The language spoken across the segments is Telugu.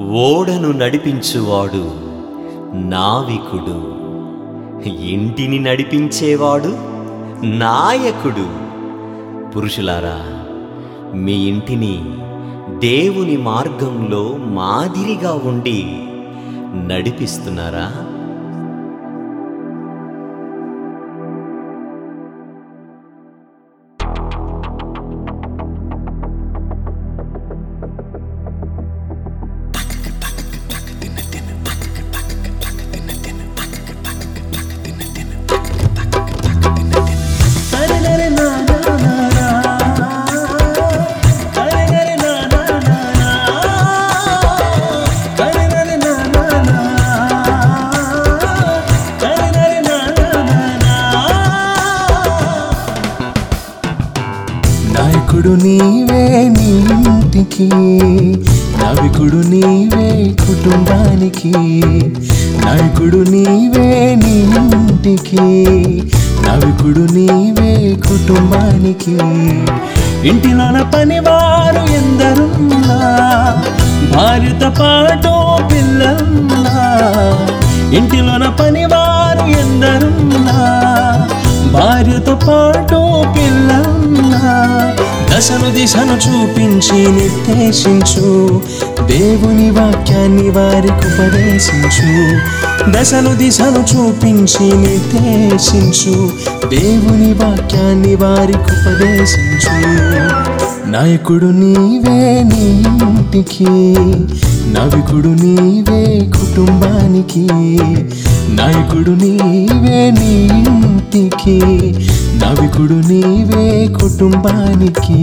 ఓడను నడిపించువాడు నావికుడు, ఇంటిని నడిపించేవాడు నాయకుడు. పురుషులారా, మీ ఇంటిని దేవుని మార్గంలో మాదిరిగా ఉండి నడిపిస్తున్నారా? నాయకుడు నీవే నీ ఇంటికి, నావికుడు నీవే కుటుంబానికి. నాయకుడు నీవే నీ ఇంటికి, నావికుడు నీవే కుటుంబానికి. ఇంటిలోన పనివారు ఎందరున్నా, భార్యతో పాటు పిల్లలున్నా. ఇంటిలోన పనివారు ఎందరున్నా, భార్యతో పాటు పిల్లలున్నా. దశను దిశను చూపించి నిర్దేశించు, దేవుని వాక్యాన్ని వారికి ఉపదేశించు. దశను దిశను చూపించి నిర్దేశించు, దేవుని వాక్యాన్ని వారికి ఉపదేశించు. నాయకుడు నీవే నీ ఇంటికి, నావికుడు నీవే కుటుంబానికి. నాయకుడు నీవే నీ ఇంటికి, నావికుడు నీవే కుటుంబానికి.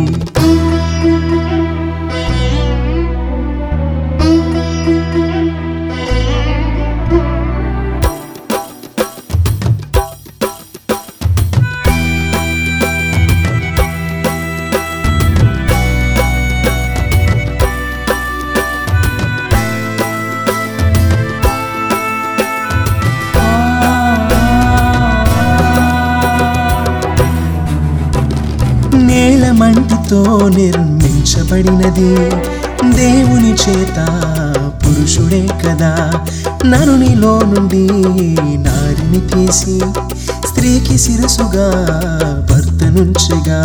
మంటితో నిర్మించబడినది దేవుని చేత, పురుషుడే కదా. నరునిలో నుండి నారిని తీసి స్త్రీకి శిరసుగా భర్తనుంచగా.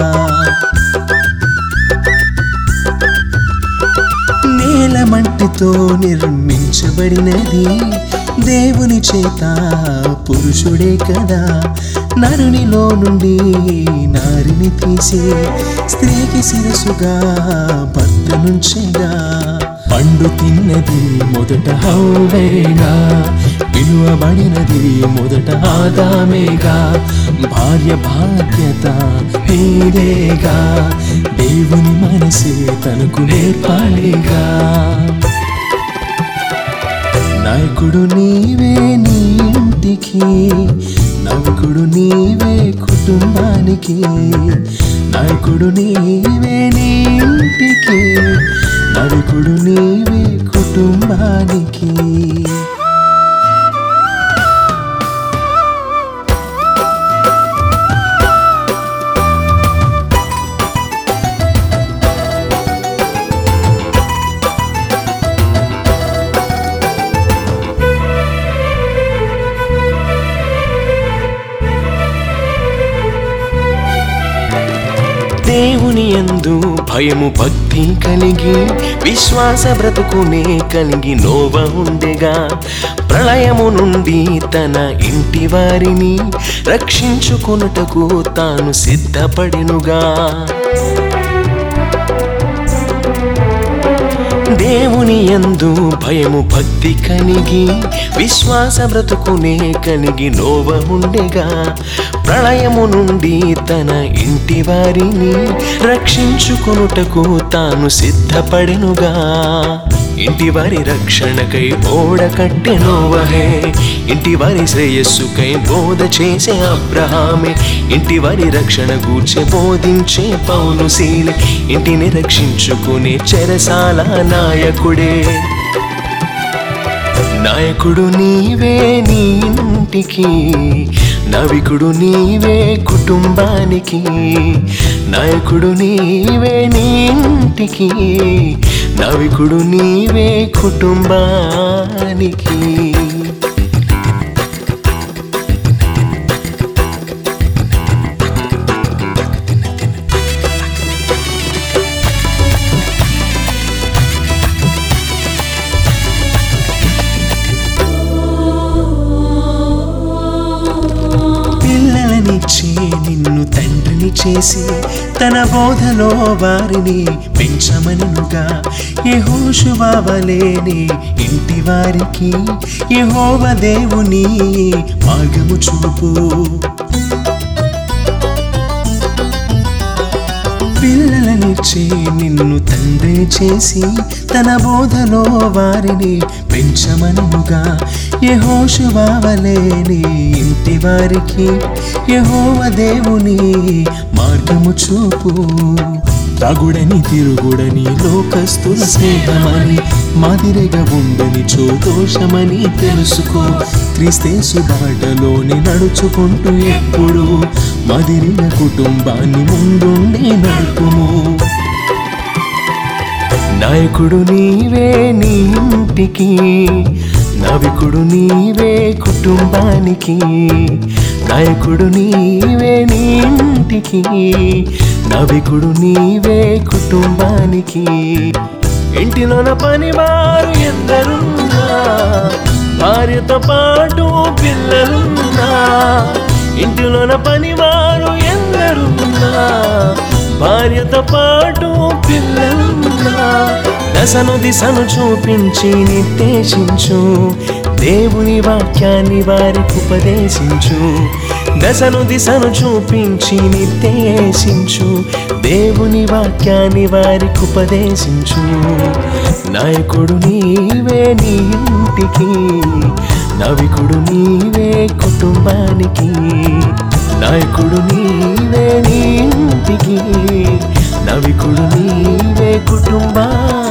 నేల మంటితో నిర్మించబడినది దేవుని చేత, పురుషుడే కదా. నరునిలో నుండి నారిని తీసి స్త్రీకి శిరసుగా భర్తనుంచగా. పండు తిన్నది మొదట హవ్వేగా, పిలువబడినది మొదట ఆదామేగా. భార్య బాధ్యత నీదేగా, దేవుని మనసే తనకు నేర్పాలిగా. నాయకుడు నీవే నీ ఇంటికి, నావికుడు నీవే కుటుంబానికి. నాయకుడు నీవే నీ ఇంటికి, నావికుడు నీవే కుటుంబానికి. దేవుని యందు భయము భక్తి కలిగి, విశ్వాస బ్రతుకునే కలిగి నోవా ఉండెగా. ప్రళయము నుండి తన ఇంటి వారిని రక్షించుకొనుటకు తాను సిద్ధపడెనుగా. దేవుని యందు భయము భక్తి కలిగి, విశ్వాస బ్రతుకునే కలిగి నోవా ఉండెగా. ప్రళయము నుండి తన ఇంటి వారిని రక్షించుకొనుటకు తాను సిద్ధపడెనుగా. ఇంటి వారి రక్షణకై ఓడ కట్టె నోవహే, ఇంటి వారి శ్రేయస్సుకై బోధ చేసే అబ్రహామే. ఇంటి వారి రక్షణ గూర్చి బోధించే పౌలు శీలే, ఇంటిని రక్షించుకునే చెరసాల నాయకుడే. నాయకుడు నీవే నీ ఇంటికి, నావికుడు నీవే కుటుంబానికి. నాయకుడు నీవే నీ ఇంటికి, నావికుడు నీవే కుటుంబానికి. పిల్లలనిచ్చి నిన్ను తండ్రిని చేసి తన బోధలో వారిని పెంచమనుగా యెహోషువ వలెనే ఇంటి వారికి యెహోవా దేవుని మార్గము చూపు. పిల్లలనిచ్చి నిన్ను తండ్రిని చేసి తన బోధలో వారిని పెంచమనుగా యెహోషువ వలెనే ఇంటి వారికి యెహోవా దేవుని మార్గము చూపు. తాగుడని తిరుగుడని లోకస్తుల స్నేహమని మాదిరిగా ఉండని దోషమని తెలుసుకో. క్రీస్తేసు బాటలోని నడుచుకుంటూ ఎప్పుడు మాదిరిగా కుటుంబాన్ని ముందుండి నడుపుము. నాయకుడు నీవే నీ ఇంటికి, నావికుడు నీవే కుటుంబానికి. నాయకుడు నీవే నీ ఇంటికి, నావికుడు నీవే కుటుంబానికి. ఇంటిలోన పనివారు ఎందరున్నా, భార్యతో పాటు పిల్లలున్నా. ఇంటిలోన పనివారు ఎందరున్నా, భార్యతో పాటు పిల్లలున్నా. దశను దిశను చూపించి నిర్దేశించు, దేవుని వాక్యాన్ని వారికి ఉపదేశించు. దశను దిశను చూపించి నిర్దేశించు, దేవుని వాక్యాన్ని వారికి ఉపదేశించు. నాయకుడు నీవే నీ ఇంటికి, నావికుడు నీవే కుటుంబానికి. నాయకుడు నీవే నీ ఇంటికి, నావికుడు నీవే కుటుంబానికి.